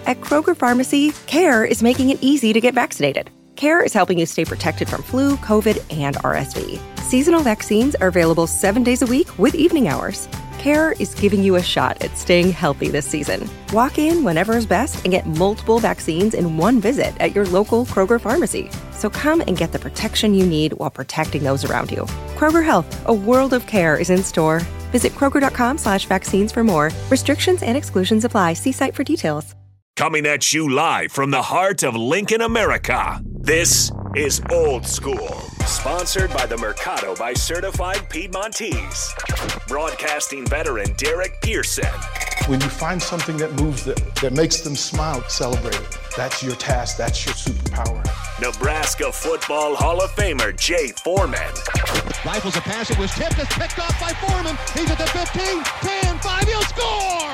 At Kroger Pharmacy, CARE is making it easy to get vaccinated. CARE is helping you stay protected from flu, COVID, and RSV. Seasonal vaccines are available 7 days a week with evening hours. CARE is giving you a shot at staying healthy this season. Walk in whenever is best and get multiple vaccines in one visit at your local Kroger Pharmacy. So come and get the protection you need while protecting those around you. Kroger Health, a world of care is in store. Visit Kroger.com/vaccines for more. Restrictions and exclusions apply. See site for details. Coming at you live from the heart of Lincoln, America. This is Old School, sponsored by the Mercado by Certified Piedmontese. Broadcasting veteran Derek Pearson. When you find something that moves that makes them smile, celebrate it. That's your task. That's your superpower. Nebraska Football Hall of Famer Jay Foreman. Rifles a pass. It was tipped. It's picked off by Foreman. He's at the 15, 10, 5. He'll score!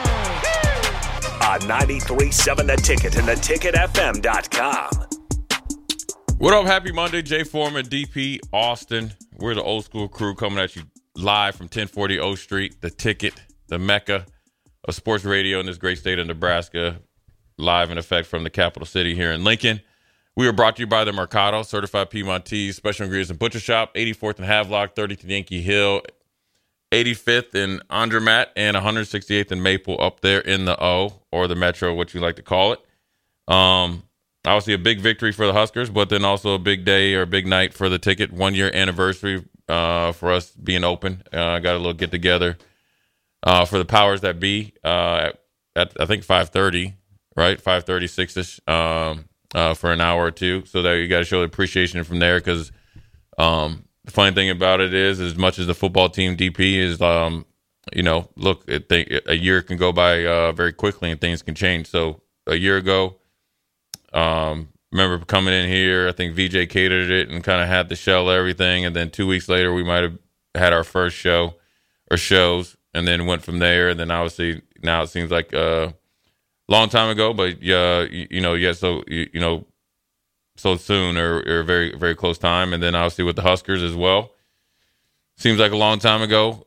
On 93.7 The Ticket and theticketfm.com. What up? Happy Monday. Jay Foreman, DP, Austin. We're the Old School crew coming at you live from 1040 O Street, The Ticket, the Mecca of sports radio in this great state of Nebraska, live in effect from the capital city here in Lincoln. We are brought to you by the Mercado, Certified Piedmontese, Special Ingredients and Butcher Shop, 84th and Havelock, 30th and Yankee Hill, 85th in Andermatt, and 168th and Maple up there in the O, or the Metro, what you like to call it. Obviously a big victory for the Huskers, but then also a big day or a big night for the Ticket. 1 year anniversary for us being open. Got a little get together for the powers that be at I think 5:30, right? 5:30, 6ish for an hour or two. So that you got to show appreciation from there, because the funny thing about it is, as much as the football team DP is, look, a year can go by very quickly and things can change. So a year ago, remember coming in here, I think VJ catered it and kind of had the shell everything. And then 2 weeks later, we might have had our first show or shows, and then went from there. And then obviously now it seems like a long time ago, but so soon or very, very close time. And then obviously with the Huskers as well, seems like a long time ago,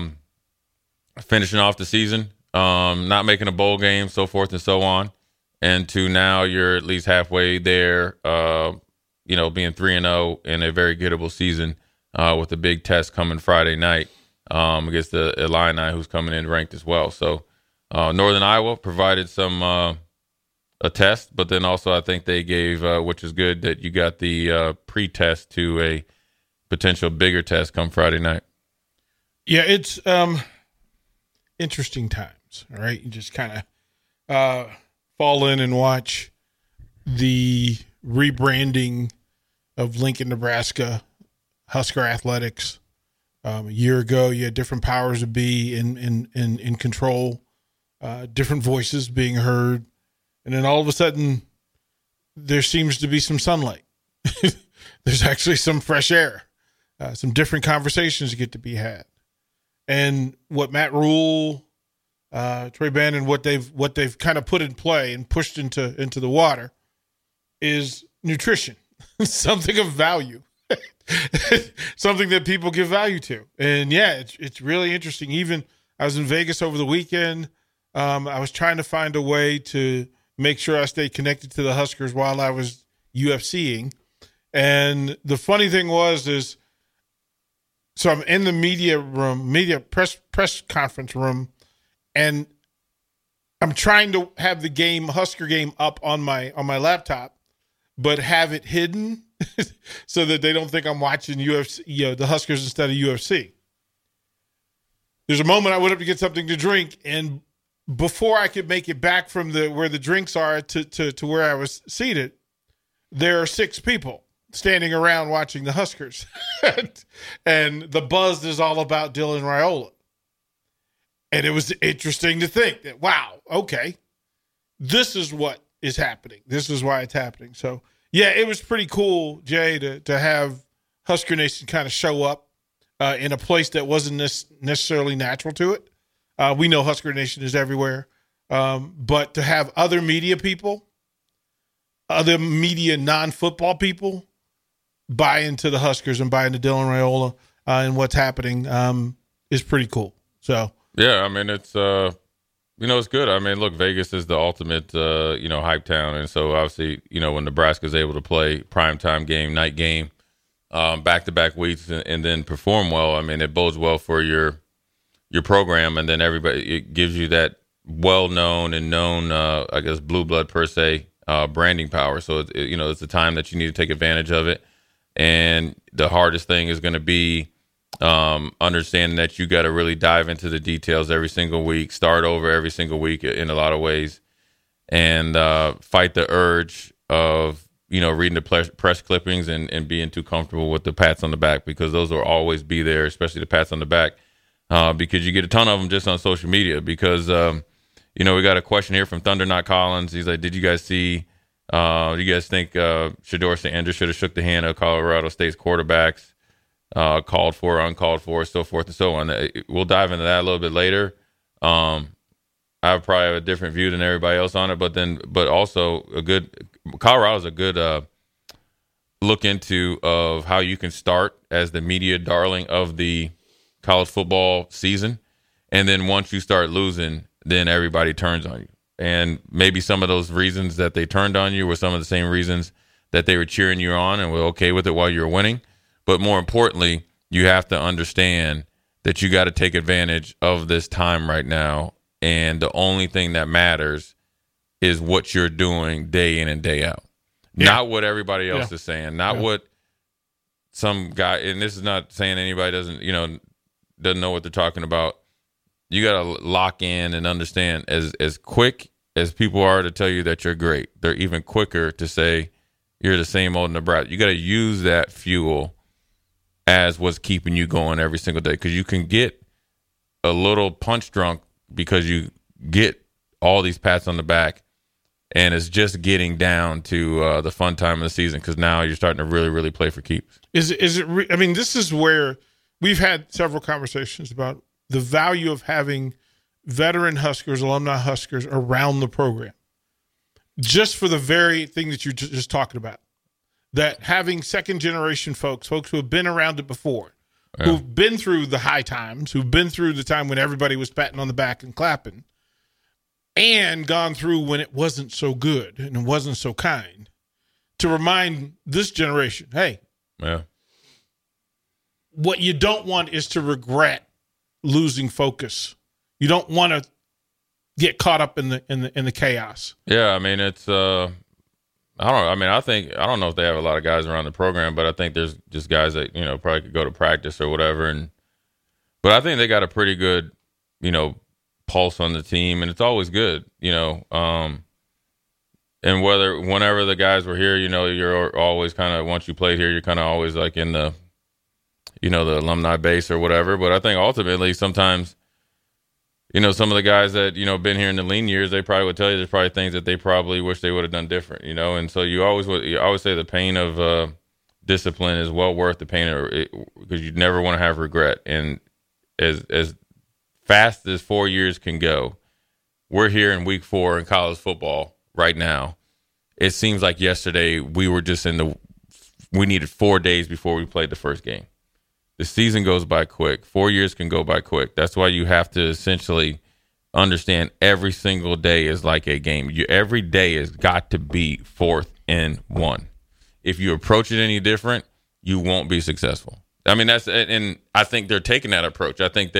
finishing off the season, not making a bowl game, so forth and so on. And to now you're at least halfway there, being 3-0 in a very gettable season with a big test coming Friday night against the Illini, who's coming in ranked as well. So Northern Iowa provided some a test, but then also I think they gave, which is good, that you got the pre-test to a potential bigger test come Friday night. Yeah, it's interesting times, all right? You just kind of fall in and watch the rebranding of Lincoln, Nebraska, Husker Athletics. A year ago, you had different powers to be in control, different voices being heard. And then all of a sudden, there seems to be some sunlight. There's actually some fresh air, some different conversations get to be had. And what Matt Rule, Trey Bannon, what they've kind of put in play and pushed into the water is nutrition, something of value, something that people give value to. And yeah, it's really interesting. Even I was in Vegas over the weekend. I was trying to find a way to make sure I stayed connected to the Huskers while I was UFCing. And the funny thing was, so I'm in the media press conference room, and I'm trying to have the Husker game up on my laptop, but have it hidden so that they don't think I'm watching UFC, the Huskers instead of UFC. There's a moment I went up to get something to drink, and before I could make it back from where the drinks are to where I was seated, there are 6 people standing around watching the Huskers. And the buzz is all about Dylan Raiola. And it was interesting to think that, wow, okay, this is what is happening. This is why it's happening. So, yeah, it was pretty cool, Jay, to have Husker Nation kind of show up in a place that wasn't necessarily natural to it. We know Husker Nation is everywhere. But to have other media people, other media non-football people buy into the Huskers and buy into Dylan Raiola and what's happening is pretty cool. So, yeah, I mean, it's It's good. I mean, look, Vegas is the ultimate, hype town. And so obviously, when Nebraska's able to play primetime game, night game, back-to-back weeks and then perform well, I mean, it bodes well for your program. And then it gives you that well-known and known, blue blood per se, branding power. So, it's a time that you need to take advantage of it. And the hardest thing is going to be understanding that you got to really dive into the details every single week, start over every single week in a lot of ways, and fight the urge of, reading the press clippings and being too comfortable with the pats on the back, because those will always be there, especially the pats on the back, because you get a ton of them just on social media. Because, we got a question here from Thunder Not Collins. He's like, did you guys see, do you guys think Shedeur Sanders should have shook the hand of Colorado State's quarterbacks? Called for, uncalled for, so forth and so on. We'll dive into that a little bit later. I probably have a different view than everybody else on it, but also Colorado's a good look into of how you can start as the media darling of the college football season, and then once you start losing, then everybody turns on you. And maybe some of those reasons that they turned on you were some of the same reasons that they were cheering you on and were okay with it while you were winning. But more importantly, you have to understand that you got to take advantage of this time right now. And the only thing that matters is what you're doing day in and day out. Yeah. Not what everybody else is saying, not what some guy, and this is not saying anybody doesn't know what they're talking about. You got to lock in and understand as quick as people are to tell you that you're great, they're even quicker to say you're the same old Nebraska. You got to use that fuel as what's keeping you going every single day, because you can get a little punch drunk because you get all these pats on the back, and it's just getting down to the fun time of the season, because now you're starting to really, really play for keeps. This is where we've had several conversations about the value of having veteran Huskers, alumni Huskers around the program, just for the very thing that you're just talking about. That having second-generation folks who have been around it before, who've been through the high times, who've been through the time when everybody was patting on the back and clapping, and gone through when it wasn't so good and it wasn't so kind, to remind this generation, hey, what you don't want is to regret losing focus. You don't want to get caught up in the chaos. Yeah, I mean, it's I don't know if they have a lot of guys around the program, but I think there's just guys that, probably could go to practice or whatever. But I think they got a pretty good, pulse on the team, and it's always good, and whenever the guys were here, you're always kind of, once you played here, you're kind of always like in the, the alumni base or whatever. But I think ultimately sometimes, some of the guys that, been here in the lean years, they probably would tell you there's probably things that they probably wish they would have done different, And so you always say the pain of discipline is well worth the pain because you never want to have regret. And as fast as 4 years can go, we're here in week 4 in college football right now. It seems like yesterday we were just we needed 4 days before we played the first game. The season goes by quick. 4 years can go by quick. That's why you have to essentially understand every single day is like a game. Every day has got to be 4th and 1. If you approach it any different, you won't be successful. I mean, and I think they're taking that approach. I think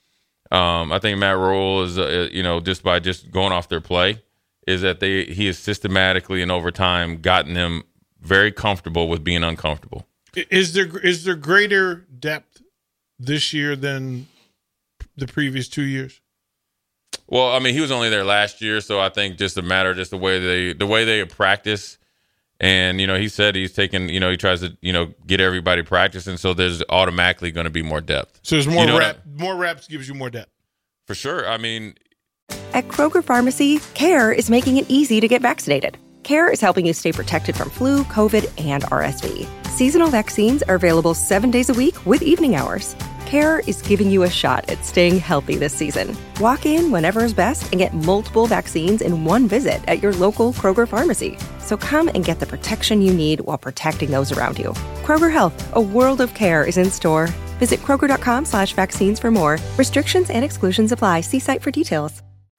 I think Matt Rhule is, just by just going off their play, is that he has systematically and over time gotten them very comfortable with being uncomfortable. Is there greater depth this year than the previous 2 years? Well, I mean, he was only there last year, so I think just the way they practice, and he said he's taking, he tries to get everybody practicing, so there's automatically going to be more depth. So there's more reps gives you more depth. For sure. I mean, at Kroger Pharmacy, CARE is making it easy to get vaccinated. CARE is helping you stay protected from flu, COVID, and RSV. Seasonal vaccines are available 7 days a week with evening hours. CARE is giving you a shot at staying healthy this season. Walk in whenever is best and get multiple vaccines in one visit at your local Kroger Pharmacy. So come and get the protection you need while protecting those around you. Kroger Health, a world of care is in store. Visit Kroger.com/vaccines for more. Restrictions and exclusions apply. See site for details.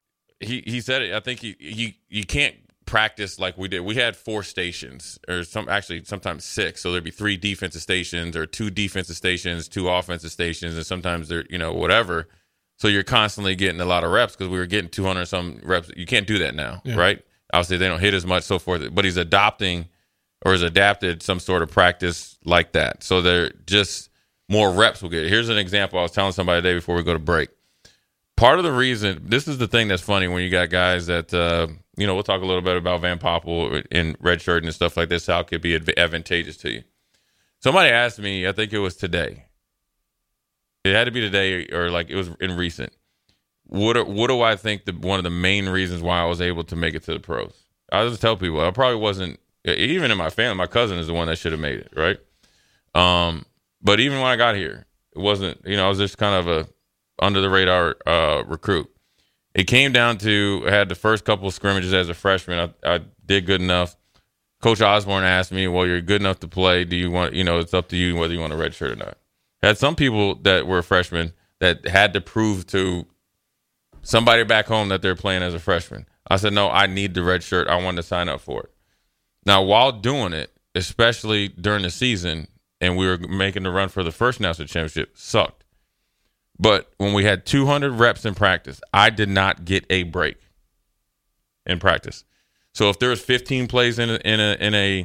he said it. I think you can't practice like we did. We had 4 stations, or sometimes 6. So there'd be 3 defensive stations or 2 defensive stations, 2 offensive stations, and sometimes they're whatever. So you're constantly getting a lot of reps because we were getting 200 some reps. You can't do that now, right? Obviously they don't hit as much, so forth. But he's adopting or has adapted some sort of practice like that. So they're just more reps will get. Here's an example. I was telling somebody today before we go to break. Part of the reason, this is the thing that's funny when you got guys that, we'll talk a little bit about Van Poppel in red shirt and stuff like this, how it could be advantageous to you. Somebody asked me, I think it was today. It had to be today or like it was in recent. What do I think one of the main reasons why I was able to make it to the pros? I just tell people, I probably wasn't, even in my family, my cousin is the one that should have made it, right? But even when I got here, it wasn't, I was just kind of a under the radar recruit. It came down to, I had the first couple of scrimmages as a freshman. I did good enough. Coach Osborne asked me, well, you're good enough to play. Do you want, it's up to you whether you want a red shirt or not. Had some people that were freshmen that had to prove to somebody back home that they're playing as a freshman. I said, no, I need the red shirt. I wanted to sign up for it. Now, while doing it, especially during the season, and we were making the run for the first national championship, sucked. But when we had 200 reps in practice, I did not get a break in practice. So if there was 15 plays in a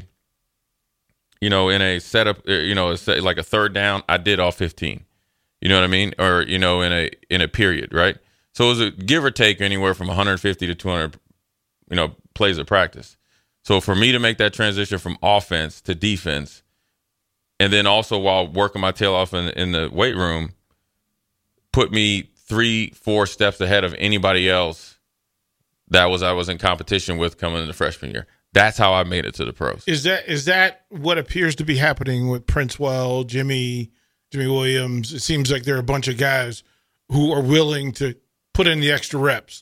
setup, like a third down, I did all 15. You know what I mean? Or in a period, right? So it was a give or take anywhere from 150 to 200, plays of practice. So for me to make that transition from offense to defense, and then also while working my tail off in the weight room, put me 3-4 steps ahead of anybody else I was in competition with coming in the freshman year. That's how I made it to the pros. Is that what appears to be happening with Princewell, Jimmy Williams? It seems like there are a bunch of guys who are willing to put in the extra reps,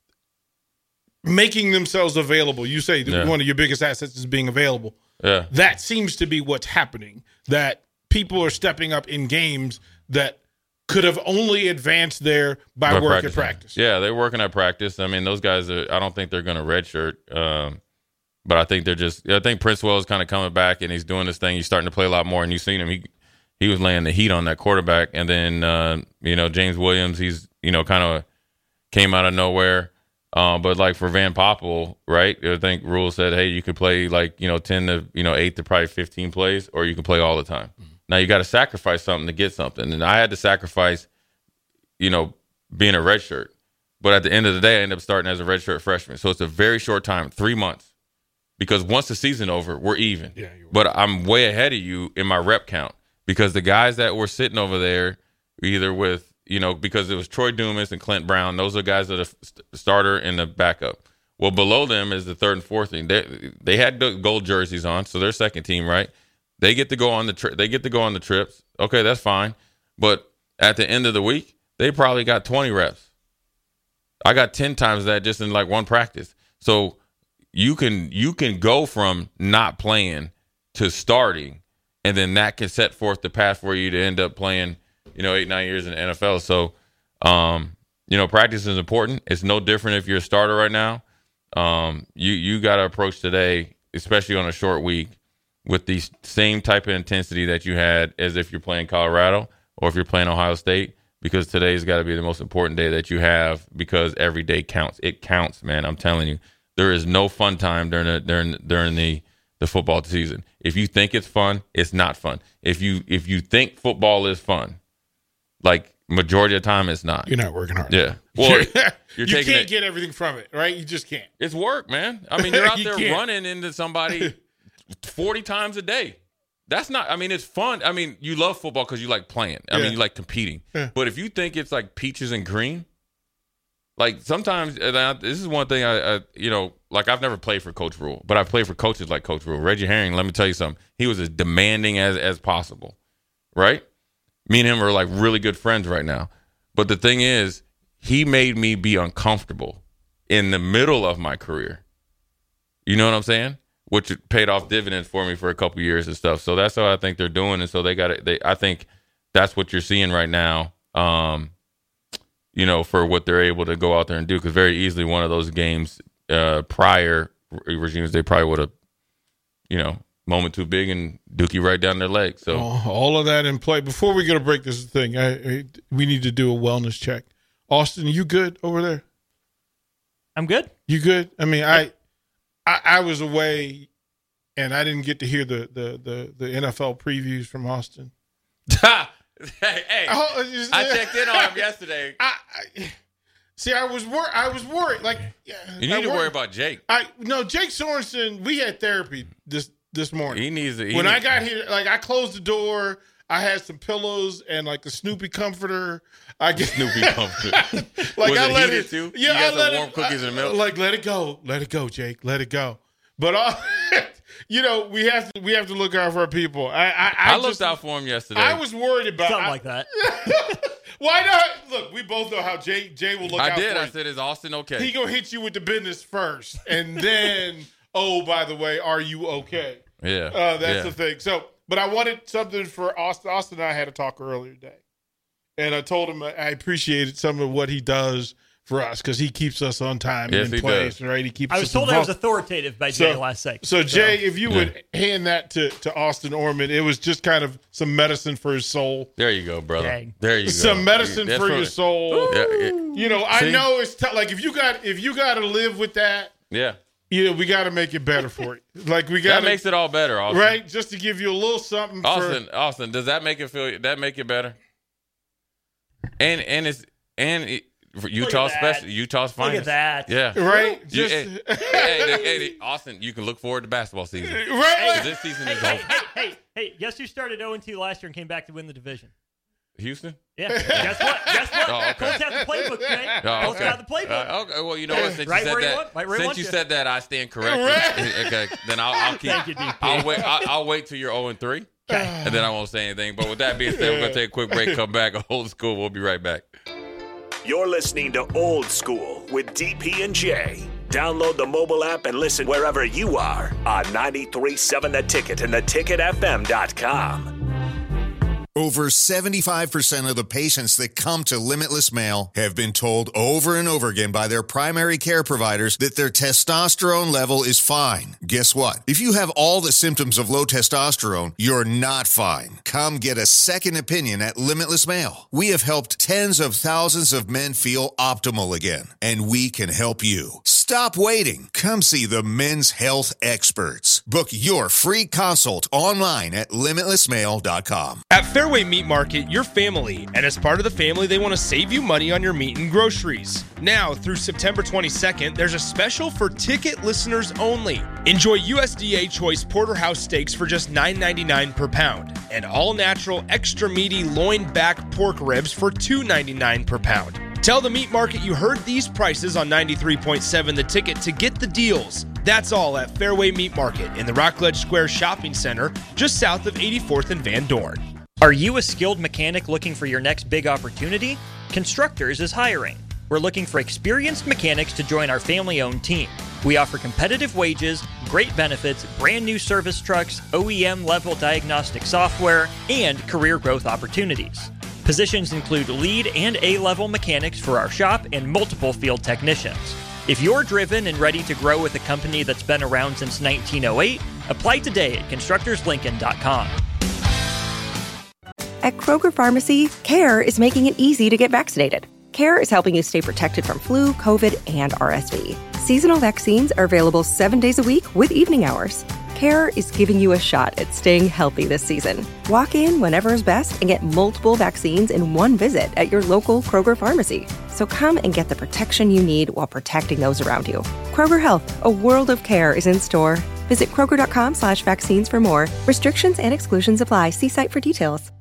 making themselves available. You say one of your biggest assets is being available. Yeah. That seems to be what's happening, that people are stepping up in games that could have only advanced there by work at practice. Yeah, they're working at practice. I mean, those guys, I don't think they're going to redshirt, but I think I think Princewell is kind of coming back and he's doing this thing. He's starting to play a lot more, and you've seen him. He was laying the heat on that quarterback. And then, James Williams, he's, kind of came out of nowhere. But like for Van Poppel, right? I think Rule said, hey, you could play 10 to 8 to probably 15 plays, or you can play all the time. Mm-hmm. Now you got to sacrifice something to get something, and I had to sacrifice, being a redshirt. But at the end of the day, I ended up starting as a redshirt freshman. So it's a very short time, 3 months, because once the season over, we're even. Yeah, but I'm way ahead of you in my rep count because the guys that were sitting over there, either with because it was Troy Dumas and Clint Brown. Those are guys that are the starter and the backup. Well, below them is the third and fourth team. They had the gold jerseys on, so they're second team, right? They get to go on the trips. Okay, that's fine. But at the end of the week, they probably got 20 reps. I got 10 times that just in like one practice. So you can go from not playing to starting, and then that can set forth the path for you to end up playing 8-9 years in the NFL. So, practice is important. It's no different if you're a starter right now. You got to approach today, especially on a short week, with the same type of intensity that you had as if you're playing Colorado or if you're playing Ohio State, because today's got to be the most important day that you have, because every day counts. It counts, man. I'm telling you, there is no fun time during the football season. If you think it's fun, it's not fun. If you think football is fun, like majority of the time, it's not. You're not working hard. Yeah. Well, you can't get everything from it, right? You just can't. It's work, man. I mean, you're out there running into somebody 40 times a day. That's not, it's fun. I mean, you love football because you like playing. I mean, you like competing. Yeah. But if you think it's like peaches and cream, like sometimes, this is one thing I've never played for Coach Rule, but I've played for coaches like Coach Rule. Reggie Herring, let me tell you something. He was as demanding as possible, right? Me and him are like really good friends right now. But the thing is, he made me be uncomfortable in the middle of my career. You know what I'm saying? Which paid off dividends for me for a couple years and stuff. So that's what I think they're doing. And so I think that's what you're seeing right now. for what they're able to go out there and do. Because very easily one of those games prior regimes, they probably would have, moment too big and Dookie right down their leg. So all of that in play. Before we go to break, this thing, we need to do a wellness check. Austin, you good over there? I'm good. You good? I mean, I was away and I didn't get to hear the NFL previews from Austin. Hey, I checked in on him yesterday. I was worried. Like, you need to worry about Jake. Jake Sorensen. We had therapy this morning. He needs it. When I got here, like, I closed the door. I had some pillows and like the Snoopy comforter. Snoopy comforter. Like, was I it let heated it too? Yeah, you got I let some warm cookies and milk. Like, let it go, Jake, let it go. But we have to look out for our people. I looked out for him yesterday. I was worried about something like that. Why not? Look, we both know how Jay will look out for you. I said, is Austin okay? He gonna hit you with the business first, and then, oh, by the way, are you okay? Yeah, that's the thing. So, but I wanted something for Austin. Austin and I had a talk earlier today, and I told him I appreciated some of what he does for us because he keeps us on time and in place, does. Right? He keeps. I was told I was authoritative by Jay last segment. So Jay, if you would hand that to Austin Orman, it was just kind of some medicine for his soul. There you go, brother. Dang. There you go. Some medicine for your soul. Yeah, I know it's like if you got to live with that. Yeah. We got to make it better for you. Like that makes it all better, Austin. Right? Just to give you a little something. Austin, does that make it better? And Utah's special. Utah's finest. Look at that. Yeah. Right? Hey, Austin, you can look forward to basketball season. Right? This season is over. Hey, guess who started 0-2 last year and came back to win the division? Houston? Yeah. Guess what? Oh, okay. Colts have the playbook, Jay. Colts have the playbook. Okay. Well, you know what? Since you said that, I stand corrected. Right. Okay. Then I'll keep. Thank you, DP. I'll wait till you're 0-3. Okay. And then I won't say anything. But with that being said, we're going to take a quick break, come back. Old School. We'll be right back. You're listening to Old School with DP and J. Download the mobile app and listen wherever you are on 93.7 The Ticket and theticketfm.com. Over 75% of the patients that come to Limitless Male have been told over and over again by their primary care providers that their testosterone level is fine. Guess what? If you have all the symptoms of low testosterone, you're not fine. Come get a second opinion at Limitless Male. We have helped tens of thousands of men feel optimal again, and we can help you. Stop waiting. Come see the men's health experts. Book your free consult online at limitlessmale.com. At Fairway Meat Market, you're family, and as part of the family, they want to save you money on your meat and groceries. Now, through September 22nd, there's a special for ticket listeners only. Enjoy USDA Choice Porterhouse steaks for just $9.99 per pound, and all-natural, extra meaty loin back pork ribs for $2.99 per pound. Tell the meat market you heard these prices on 93.7 The Ticket to get the deals. That's all at Fairway Meat Market in the Rockledge Square Shopping Center, just south of 84th and Van Dorn. Are you a skilled mechanic looking for your next big opportunity? Constructors is hiring. We're looking for experienced mechanics to join our family-owned team. We offer competitive wages, great benefits, brand new service trucks, OEM-level diagnostic software, and career growth opportunities. Positions include lead and A-level mechanics for our shop and multiple field technicians. If you're driven and ready to grow with a company that's been around since 1908, apply today at constructorslincoln.com. At Kroger Pharmacy, CARE is making it easy to get vaccinated. CARE is helping you stay protected from flu, COVID, and RSV. Seasonal vaccines are available 7 days a week with evening hours. CARE is giving you a shot at staying healthy this season. Walk in whenever is best and get multiple vaccines in one visit at your local Kroger Pharmacy. So come and get the protection you need while protecting those around you. Kroger Health, a world of care is in store. Visit Kroger.com/vaccines for more. Restrictions and exclusions apply. See site for details.